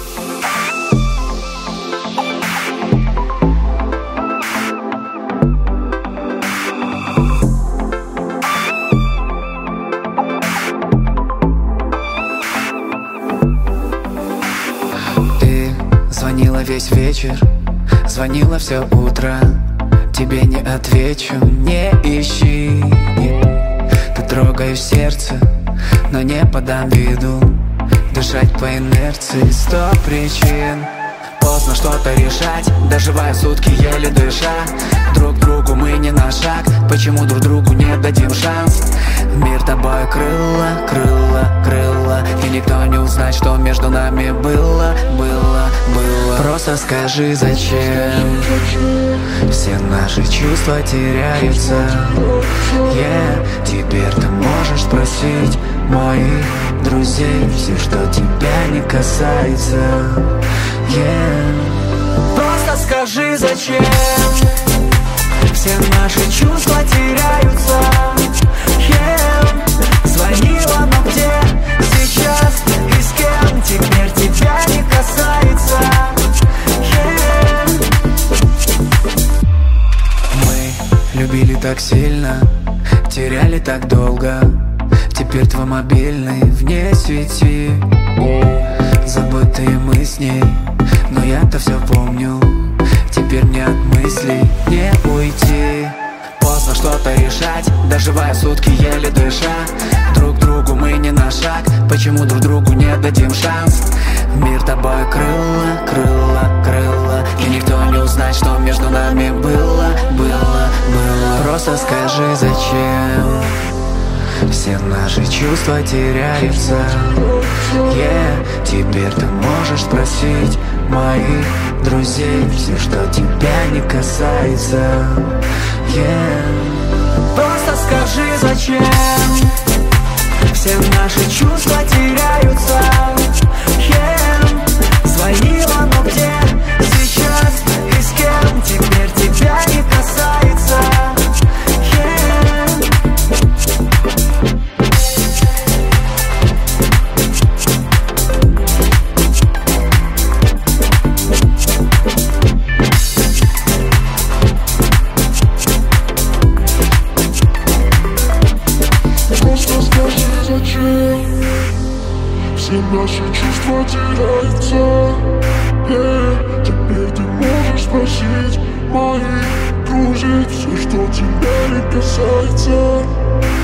Звонила весь вечер, звонила все утро. Тебе не отвечу, не ищи. Ты трогаешь сердце, но не подам виду. Дышать по инерции 100 причин. Поздно что-то решать, доживая сутки еле дыша. Друг другу мы не на шаг, почему друг другу не дадим шанс? Мир тобой крыло, крыло, крыло, и никто не узнает, что между нами было. Просто скажи, зачем все наши чувства теряются. Теперь ты можешь спросить моих друзей все, что тебя не касается. Просто скажи, зачем все наши чувства теряются. Звонила, но где сейчас и с кем? Теперь тебя не касается. Мы любили так сильно, теряли так долго. Теперь твой мобильный вне сети. Забытые мы с ней, но я-то все помню. Теперь мне от мыслей не уйти. Поздно что-то решать, доживая сутки еле дыша. Друг другу мы не на шаг, почему друг другу не дадим шанс? Мир тобой крыло, крыло, крыло, и никто не узнает, что между нами было. Просто скажи, зачем все наши чувства теряются. Теперь ты можешь спросить моих друзей все, что тебя не касается. Просто скажи, зачем все наши чувства теряются. Звонила, но где сейчас и с кем? Теперь тебя не касается. Все наши чувства теряются. Теперь ты можешь спросить моих друзей все, что тебя не касается.